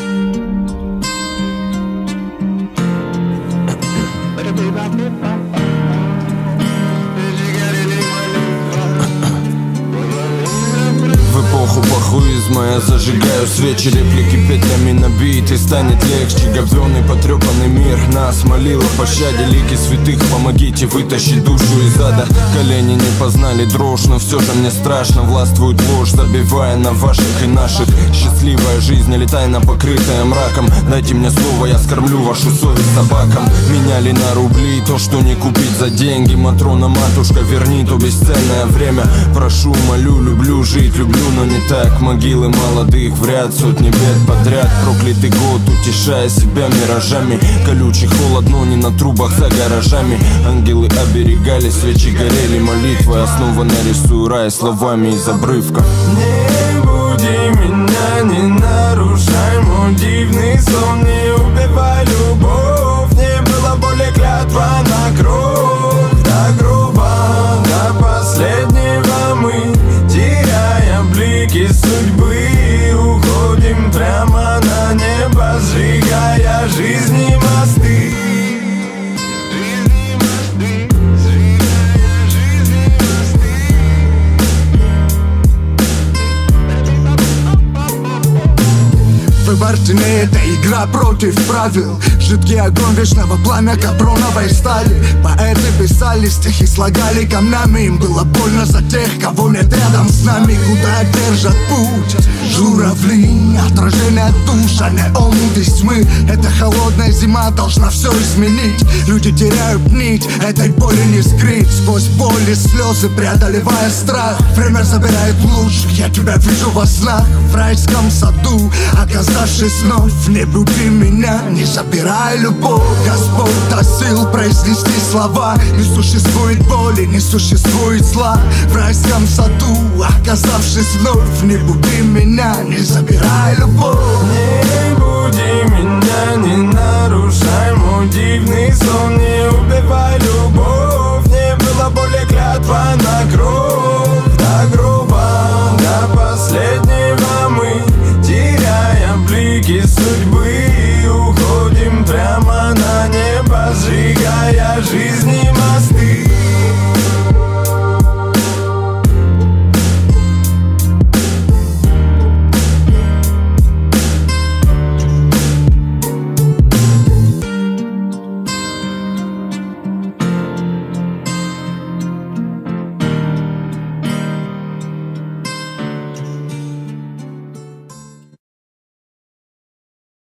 В эпоху похуизма я зажигаю свечи, реплики петлями набиты, станет легче. Говёный потрёпанный мир нас молил о пощаде. Лики святых, помогите вытащить душу из ада. Колени не познали дрожь, но все же мне страшно. Властвует ложь, забивая на ваших и наших. Счастливая жизнь, или тайна, покрытая мраком. Дайте мне слово, я скормлю вашу совесть собакам. Меняли на рубли то, что не купить за деньги. Матрона, матушка, верни то бесценное время. Прошу, молю, люблю жить, люблю, но не так. Могилы молодых в ряд, сотни бед подряд. Проклятый год, утешая себя миражами. Колючий холод, но не на трубах за гаражами. Ангелы оберегали, свечи горели, молитвы. Основа нарисую рай словами из обрывков. Не буди меня, не нарушай мой дивный сон. Не убивай любовь, не было боли, клятва на кровь. Да грубо, до последнего мы, теряя блики судьбы, уходим прямо на небо, сжигая жизни мосты. Выборцы не это игра против правил. Жидкий огонь вечного пламя капроновой стали. Поэты писали стихи, слагали камнями. Им было больно за тех, кого нет рядом с нами. Куда держат путь журавли, отражение душ, а не омут из тьмы. Эта холодная зима должна все изменить. Люди теряют нить, этой боли не скрыть. Сквозь боль и слезы преодолевая страх. Время забирает лучших, я тебя вижу во снах. В райском саду, оказавшись вновь, не буди меня, не забирай любовь. Господь даст сил произнести слова. Не существует боли, не существует зла. В райском саду, оказавшись вновь, не буди меня, не забирай любовь. Не буди меня, не нарушай мой дивный сон.